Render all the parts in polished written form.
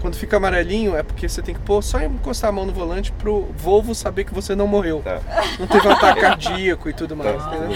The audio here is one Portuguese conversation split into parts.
Quando fica amarelinho é porque você tem que só encostar a mão no volante pro Volvo saber que você não morreu. Tá. Não teve um ataque cardíaco e tudo mais. Entendeu?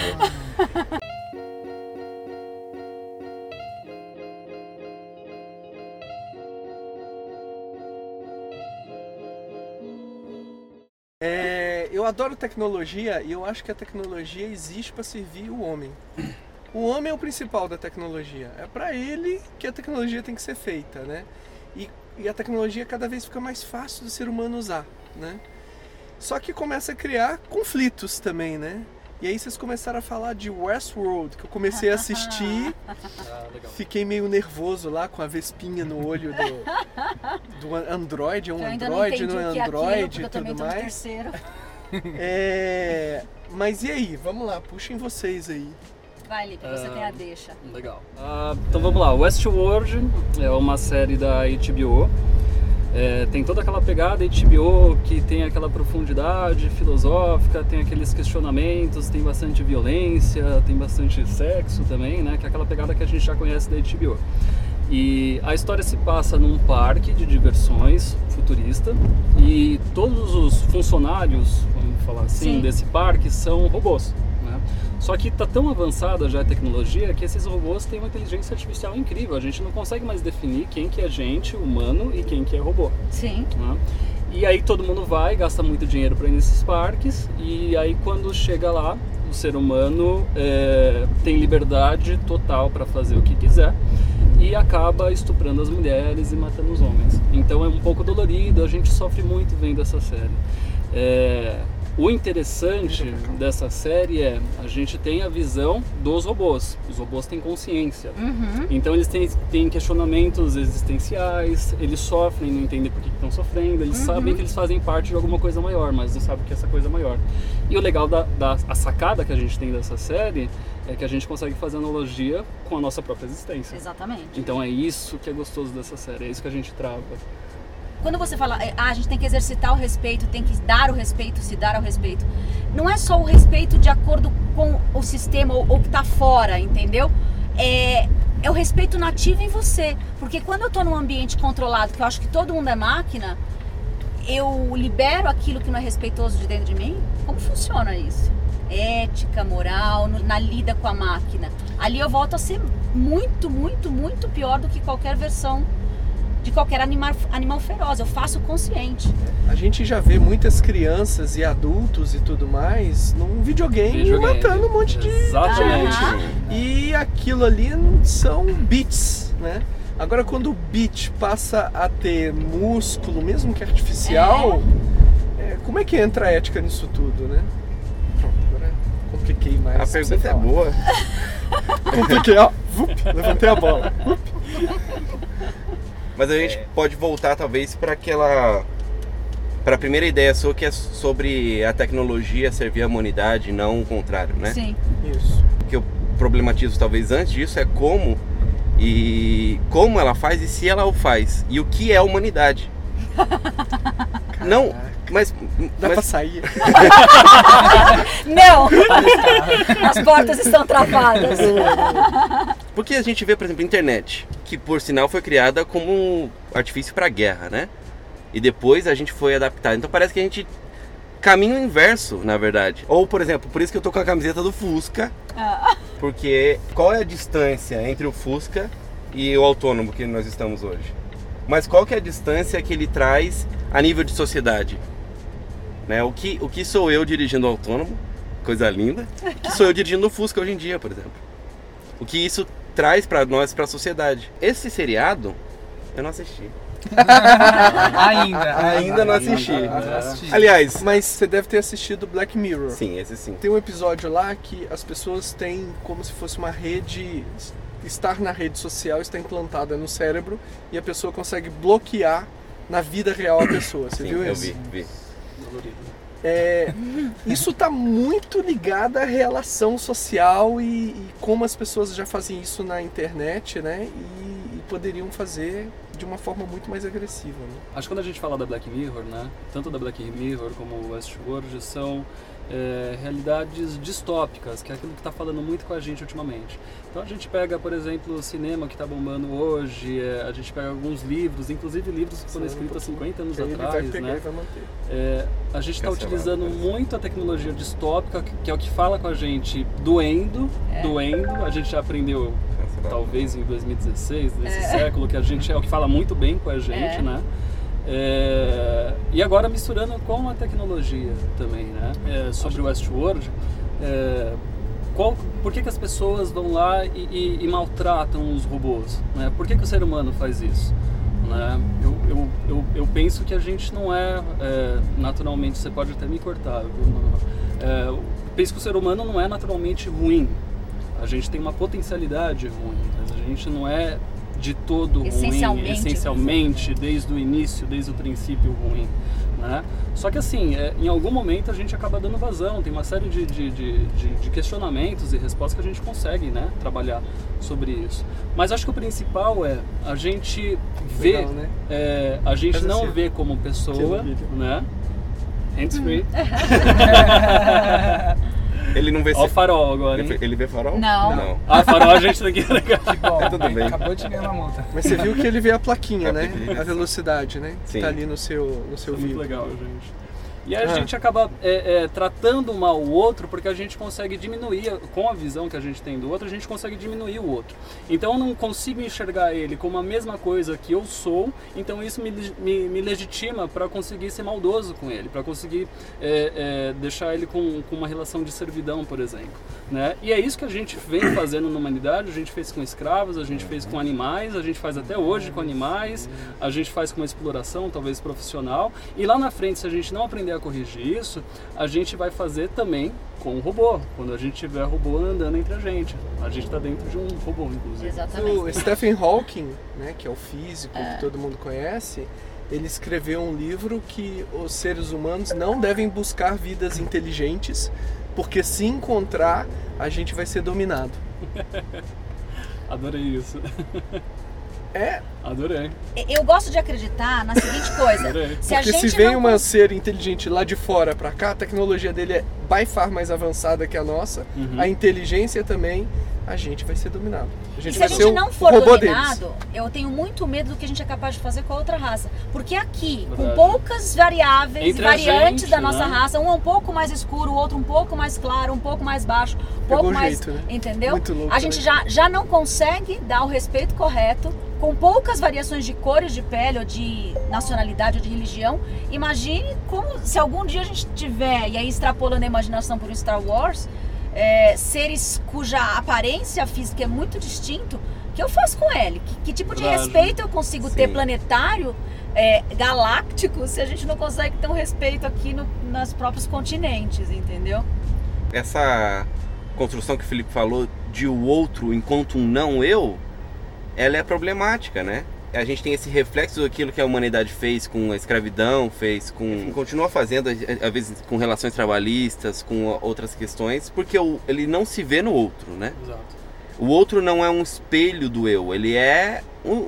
Eu adoro tecnologia e eu acho que a tecnologia existe para servir o homem. O homem é o principal da tecnologia. É para ele que a tecnologia tem que ser feita, né? E a tecnologia cada vez fica mais fácil do ser humano usar, né? Só que começa a criar conflitos também, né? E aí vocês começaram a falar de Westworld, que eu comecei a assistir, fiquei meio nervoso lá com a vespinha no olho do Android, é um Android, não é Android e tudo mais. Mas e aí? Vamos lá, puxem vocês aí. Vai, Lipe, você tem a deixa. Legal. Então vamos lá, Westworld é uma série da HBO. Tem toda aquela pegada HBO que tem aquela profundidade filosófica, tem aqueles questionamentos, tem bastante violência, tem bastante sexo também, né? Que é aquela pegada que a gente já conhece da HBO. E a história se passa num parque de diversões futurista e todos os funcionários, vamos falar assim, desse parque são robôs, né? Só que está tão avançada já a tecnologia que esses robôs têm uma inteligência artificial incrível. A gente não consegue mais definir quem que é gente, humano, e quem que é robô. Sim. Né? E aí todo mundo vai, gasta muito dinheiro para ir nesses parques, e aí quando chega lá, o ser humano tem liberdade total para fazer o que quiser e acaba estuprando as mulheres e matando os homens. Então é um pouco dolorido, a gente sofre muito vendo essa série. O interessante dessa série a gente tem a visão dos robôs. Os robôs têm consciência. Então eles têm questionamentos existenciais, eles sofrem, não entendem por que estão sofrendo, eles sabem que eles fazem parte de alguma coisa maior, mas não sabem que essa coisa é maior. E o legal a sacada que a gente tem dessa série é que a gente consegue fazer analogia com a nossa própria existência. Exatamente. Então é isso que é gostoso dessa série, é isso que a gente trava. Quando você fala, a gente tem que exercitar o respeito, tem que dar o respeito, se dar ao respeito. Não é só o respeito de acordo com o sistema ou que está fora, entendeu? É o respeito nativo em você. Porque quando eu estou num ambiente controlado, que eu acho que todo mundo é máquina, eu libero aquilo que não é respeitoso de dentro de mim. Como funciona isso? Ética, moral, na lida com a máquina. Ali eu volto a ser muito, muito, muito pior do que qualquer versão de qualquer animal feroz. Eu faço consciente. A gente já vê muitas crianças e adultos e tudo mais num videogame matando um monte de gente. E aquilo ali são bits, né? Agora quando o bit passa a ter músculo, mesmo que artificial, como é que entra a ética nisso tudo, né? Pronto, agora compliquei mais. A pergunta é boa. Compliquei, ó. Levantei a bola. Mas a gente pode voltar talvez para a primeira ideia sua, que é sobre a tecnologia servir a humanidade, não o contrário, né? Sim. Isso. O que eu problematizo talvez antes disso é como ela faz e se ela o faz. E o que é a humanidade. Não, mas dá pra sair. Não! As portas estão travadas. Porque a gente vê, por exemplo, a internet, que por sinal foi criada como um artifício para guerra, né? E depois a gente foi adaptado. Então parece que a gente caminha o inverso, na verdade. Ou, por exemplo, por isso que eu tô com a camiseta do Fusca. Porque qual é a distância entre o Fusca e o autônomo que nós estamos hoje? Mas qual que é a distância que ele traz a nível de sociedade? Né? O que sou eu dirigindo o autônomo? Coisa linda. O que sou eu dirigindo o Fusca hoje em dia, por exemplo? O que isso traz para nós, para a sociedade? Esse seriado, eu não assisti. Ainda não assisti. Aliás, mas você deve ter assistido Black Mirror. Sim, esse sim. Tem um episódio lá que as pessoas têm como se fosse uma rede, estar na rede social está implantada no cérebro e a pessoa consegue bloquear na vida real a pessoa. Você viu isso? Eu vi. Isso está muito ligado à relação social e como as pessoas já fazem isso na internet, né? E poderiam fazer de uma forma muito mais agressiva, né? Acho que quando a gente fala da Black Mirror, né, tanto da Black Mirror como o Westworld são realidades distópicas, que é aquilo que está falando muito com a gente ultimamente. Então a gente pega, por exemplo, o cinema que está bombando hoje, a gente pega alguns livros, inclusive livros que foram escritos há 50 anos atrás, né? A gente está utilizando muito a tecnologia distópica, que é o que fala com a gente doendo, a gente já aprendeu talvez em 2016, nesse século, que a gente é o que fala muito bem com a gente, né? E agora misturando com a tecnologia também, né? Sobre o Westworld, por que as pessoas vão lá e maltratam os robôs? Né? Por que o ser humano faz isso? Né? Eu penso que a gente não naturalmente, você pode até me cortar, penso que o ser humano não é naturalmente ruim. A gente tem uma potencialidade ruim, mas a gente não é de todo ruim, essencialmente, desde o início, desde o princípio ruim, né? Só que assim, em algum momento a gente acaba dando vazão, tem uma série de questionamentos e respostas que a gente consegue, né, trabalhar sobre isso. Mas acho que o principal é a gente ver, a gente não vê como pessoa, né? Hands-free. Ele não vê o farol agora, hein? Ele vê farol? Não. Farol a gente tem que Que bom, tudo bem. Acabou de ganhar uma multa. Mas você viu que ele vê a plaquinha, né? A velocidade, né? Sim. Tá ali no seu Muito vídeo. legal, gente. E a gente acaba tratando mal o outro porque a gente consegue diminuir, com a visão que a gente tem do outro, a gente consegue diminuir o outro. Então eu não consigo enxergar ele como a mesma coisa que eu sou, então isso me legitima para conseguir ser maldoso com ele, para conseguir deixar ele com uma relação de servidão, por exemplo. Né? E é isso que a gente vem fazendo na humanidade, a gente fez com escravos, a gente fez com animais, a gente faz até hoje com animais, a gente faz com uma exploração, talvez profissional, e lá na frente, se a gente não aprender a corrigir isso, a gente vai fazer também com o robô, quando a gente tiver robô andando entre a gente está dentro de um robô, inclusive. Exatamente. O Stephen Hawking, né, que é o físico que todo mundo conhece, ele escreveu um livro que os seres humanos não devem buscar vidas inteligentes, porque se encontrar, a gente vai ser dominado. Adorei isso. Adorei. Eu gosto de acreditar na seguinte coisa. Se vem um ser inteligente lá de fora pra cá, a tecnologia dele é by far mais avançada que a nossa, a inteligência também, a gente vai ser dominado. Se a gente não for dominado, eu tenho muito medo do que a gente é capaz de fazer com a outra raça. Porque aqui, com poucas variáveis e variantes da nossa raça, um é um pouco mais escuro, o outro um pouco mais claro, um pouco mais baixo, um pouco mais... Jeito, né? Entendeu? Muito louco, a gente já não consegue dar o respeito correto com poucas variações de cores de pele, ou de nacionalidade, ou de religião. Imagine como, se algum dia a gente tiver, e aí extrapolando a imaginação por um Star Wars, seres cuja aparência física é muito distinto, o que eu faço com ele? Que tipo de respeito eu consigo ter planetário, galáctico, se a gente não consegue ter um respeito aqui nos próprios continentes, entendeu? Essa construção que o Felipe falou de o outro enquanto um não eu, ela é problemática, né? A gente tem esse reflexo daquilo que a humanidade fez com a escravidão, continua fazendo, às vezes, com relações trabalhistas, com outras questões, porque ele não se vê no outro, né? Exato. O outro não é um espelho do eu, ele é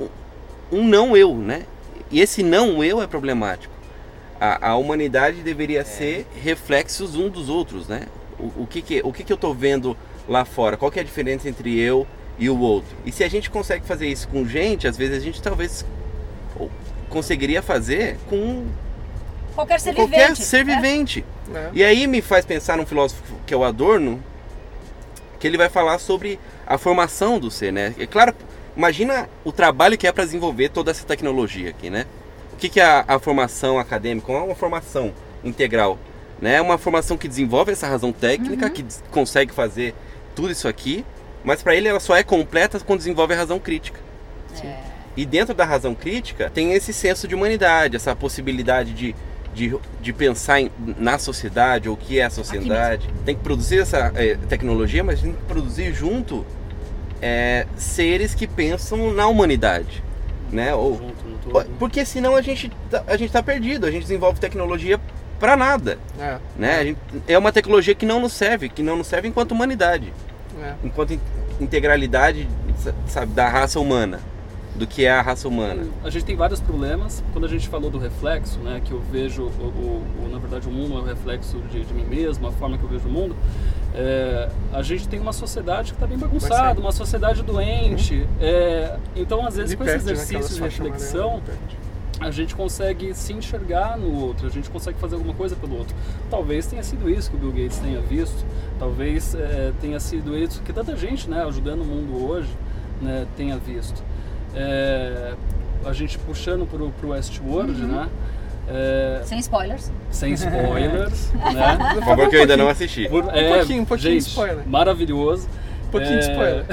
um não eu, né? E esse não eu é problemático. A humanidade deveria ser reflexos um dos outros, né? O que eu tô vendo lá fora? Qual que é a diferença entre eu e o outro? E se a gente consegue fazer isso com gente, às vezes a gente talvez conseguiria fazer com qualquer ser vivente. E aí me faz pensar num filósofo que é o Adorno, que ele vai falar sobre a formação do ser, né? É claro, imagina o trabalho que é para desenvolver toda essa tecnologia aqui, né? O que é a formação acadêmica? É uma formação integral, né? É uma formação que desenvolve essa razão técnica, que consegue fazer tudo isso aqui, mas para ele ela só é completa quando desenvolve a razão crítica. E dentro da razão crítica tem esse senso de humanidade, essa possibilidade de pensar na sociedade, ou o que é a sociedade. Tem que produzir essa tecnologia, mas tem que produzir junto seres que pensam na humanidade, né? Porque senão a gente tá perdido, a gente desenvolve tecnologia para nada, né? É uma tecnologia que não nos serve enquanto humanidade, enquanto integralidade, sabe, da raça humana. do que é a raça humana? A gente tem vários problemas. Quando a gente falou do reflexo, né, que eu vejo, na verdade, o mundo é um reflexo de mim mesmo, a forma que eu vejo o mundo, a gente tem uma sociedade que está bem bagunçada, uma sociedade doente. Então, às vezes, com esse exercício de reflexão, a gente consegue se enxergar no outro, a gente consegue fazer alguma coisa pelo outro. Talvez tenha sido isso que o Bill Gates tenha visto, talvez tenha sido isso que tanta gente, né, ajudando o mundo hoje, né, tenha visto. A gente puxando pro Westworld, né? Sem spoilers. Sem spoilers, né? Por favor, que eu ainda não assisti. Um pouquinho gente, de spoiler. Maravilhoso. Um pouquinho de spoiler.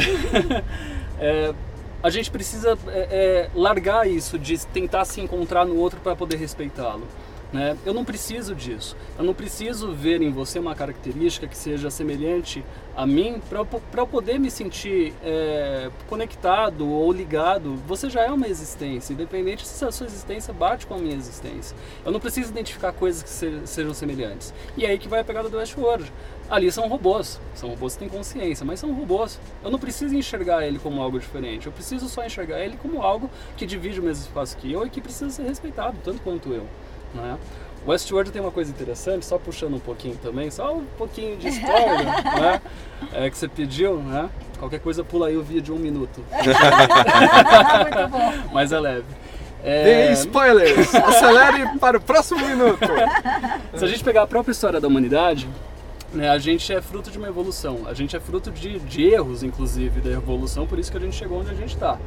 A gente precisa largar isso de tentar se encontrar no outro para poder respeitá-lo. Né? Eu não preciso disso. Eu não preciso ver em você uma característica que seja semelhante a mim para eu poder me sentir conectado ou ligado. Você já é uma existência, independente se a sua existência bate com a minha existência. Eu não preciso identificar coisas que sejam semelhantes. E é aí que vai a pegada do Westworld. Ali são robôs que têm consciência, mas são robôs. Eu não preciso enxergar ele como algo diferente, eu preciso só enxergar ele como algo que divide o mesmo espaço que eu e que precisa ser respeitado, tanto quanto eu. Né? O Westworld tem uma coisa interessante, só puxando um pouquinho também, só um pouquinho de história, né? Que você pediu, né? Qualquer coisa pula aí o vídeo de 1 minuto. Muito bom. Mas é leve. Dê spoilers! Acelere para o próximo minuto! Se a gente pegar a própria história da humanidade, né, a gente é fruto de uma evolução, a gente é fruto de erros, inclusive, da evolução, por isso que a gente chegou onde a gente está.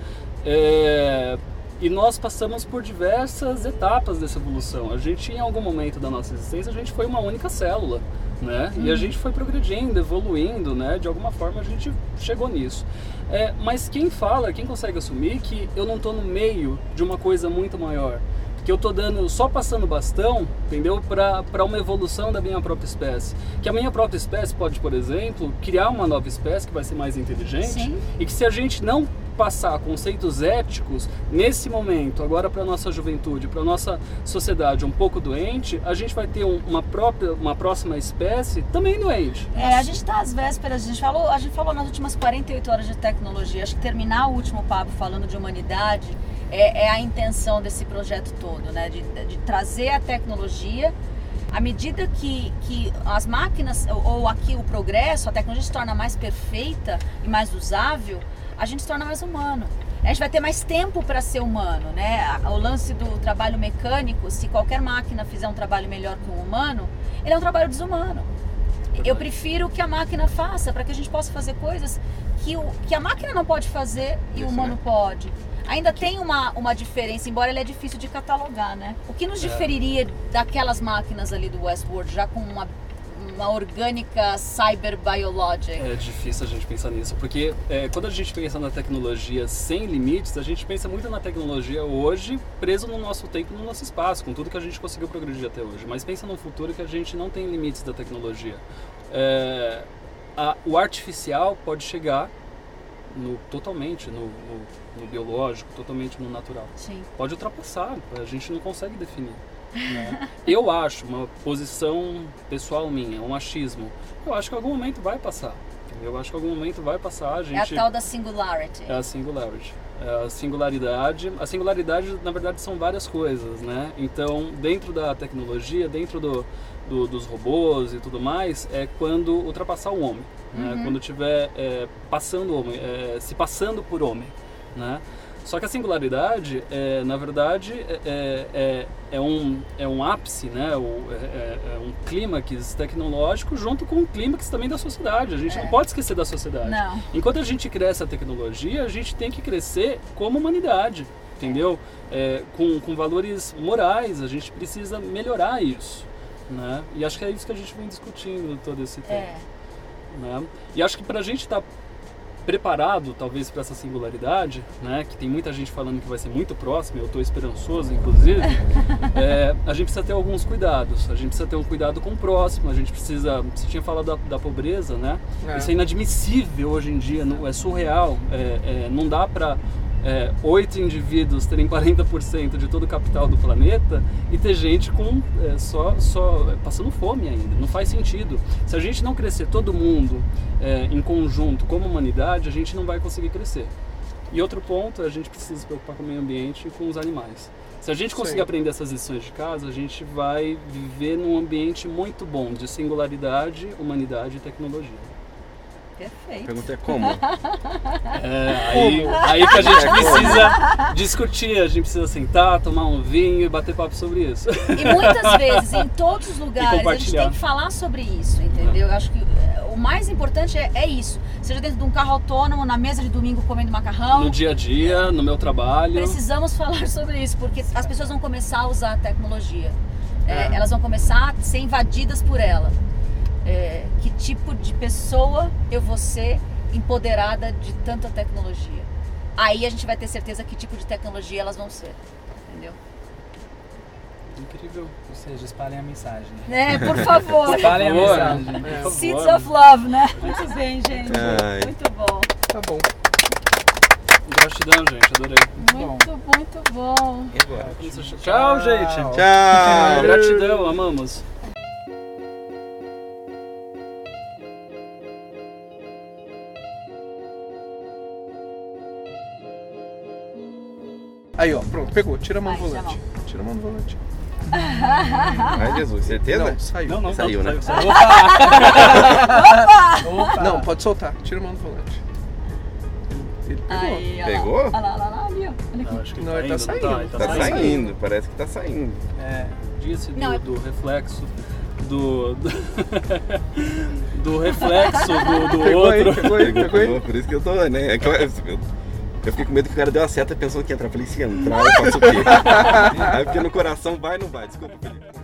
E nós passamos por diversas etapas dessa evolução. A gente, em algum momento da nossa existência, a gente foi uma única célula, né? E a gente foi progredindo, evoluindo, né? De alguma forma a gente chegou nisso. Mas quem consegue assumir que eu não estou no meio de uma coisa muito maior? Que eu estou só passando bastão, entendeu? Para uma evolução da minha própria espécie. Que a minha própria espécie pode, por exemplo, criar uma nova espécie que vai ser mais inteligente. Sim. E que se a gente não passar conceitos éticos nesse momento, agora para nossa juventude, para nossa sociedade um pouco doente, a gente vai ter uma próxima espécie também doente. A gente está às vésperas, a gente falou nas últimas 48 horas de tecnologia. Acho que terminar o último papo falando de humanidade é a intenção desse projeto todo, né? De trazer a tecnologia. À medida que as máquinas, ou aqui o progresso, a tecnologia se torna mais perfeita e mais usável, a gente se torna mais humano. A gente vai ter mais tempo para ser humano, né? O lance do trabalho mecânico, se qualquer máquina fizer um trabalho melhor que um humano, ele é um trabalho desumano. Eu prefiro que a máquina faça, para que a gente possa fazer coisas que a máquina não pode fazer e o humano pode. Ainda tem uma diferença, embora ele é difícil de catalogar, né? O que nos diferiria daquelas máquinas ali do Westworld, já com uma orgânica cyberbiologic? É difícil a gente pensar nisso, porque quando a gente pensa na tecnologia sem limites, a gente pensa muito na tecnologia hoje preso no nosso tempo, no nosso espaço, com tudo que a gente conseguiu progredir até hoje. Mas pensa num futuro que a gente não tem limites da tecnologia. O artificial pode chegar totalmente no biológico, totalmente no natural. Sim. Pode ultrapassar, a gente não consegue definir. Né? Eu acho, uma posição pessoal minha, um achismo, eu acho que em algum momento vai passar. Eu acho que em algum momento vai passar. A gente... É a tal da singularity. É a singularity. A singularidade. A singularidade, na verdade, são várias coisas, né? Então, dentro da tecnologia, dentro dos robôs e tudo mais, é quando ultrapassar o homem. Né? Quando estiver passando o homem, se passando por homem, né? Só que a singularidade, na verdade, é um ápice, né? É um clímax tecnológico junto com um clímax também da sociedade. A gente não pode esquecer da sociedade. Não. Enquanto a gente cresce a tecnologia, a gente tem que crescer como humanidade, entendeu? Com valores morais, a gente precisa melhorar isso, né? E acho que é isso que a gente vem discutindo todo esse tempo. Né? E acho que para a gente estar preparado, talvez, para essa singularidade, né, que tem muita gente falando que vai ser muito próximo, eu estou esperançoso, inclusive, a gente precisa ter alguns cuidados. A gente precisa ter um cuidado com o próximo, a gente precisa... Você tinha falado da pobreza, né? Isso é inadmissível hoje em dia, é surreal. Não dá para 8 indivíduos terem 40% de todo o capital do planeta e ter gente com só passando fome ainda. Não faz sentido. Se a gente não crescer todo mundo em conjunto como humanidade, a gente não vai conseguir crescer. E outro ponto, a gente precisa se preocupar com o meio ambiente e com os animais. Se a gente conseguir Sim. aprender essas lições de casa, a gente vai viver num ambiente muito bom de singularidade, humanidade e tecnologia. A Perfeito. pergunta é como? Aí que a gente precisa discutir, a gente precisa sentar, tomar um vinho e bater papo sobre isso. E muitas vezes, em todos os lugares, a gente compartilhar. tem que falar sobre isso, entendeu? Eu acho que o mais importante é isso. Seja dentro de um carro autônomo, na mesa de domingo comendo macarrão. No dia a dia, no meu trabalho. Precisamos falar sobre isso, porque as pessoas vão começar a usar a tecnologia. Elas vão começar a ser invadidas por ela. Que tipo de pessoa eu vou ser empoderada de tanta tecnologia? Aí a gente vai ter certeza que tipo de tecnologia elas vão ser, entendeu? Incrível. Ou seja, espalhem a mensagem. Por favor. Espalhem a Por favor. mensagem. Por favor. Seeds of Love, né? Muito bem, gente. Ai. Muito bom. Tá bom. Gratidão, gente. Adorei. Muito bom. E agora? Tchau, gente. Tchau! Gratidão, amamos. Aí, ó, pronto, pegou. Tira a mão do Vai, tira a volante. Tira a mão do volante. Ai, Jesus, certeza? Não, saiu. Não, Saiu, né? saiu. Opa! Não, pode soltar. Tira a mão do volante. Ele pegou. Aí, ó lá. Pegou? Olha lá, ali, ó. Olha aqui. Não, acho que Não, ele tá indo, saindo. Tá saindo, parece que tá saindo. É, Disse Não, do reflexo do reflexo do Pegou aí, outro. pegou aí, pegou aí. Por isso que eu tô, né? É que eu fiquei com medo que o cara deu a seta pensando que ia entrar. Eu falei, se entrar, eu faço o quê? Aí porque no coração vai ou não vai? Desculpa, Felipe.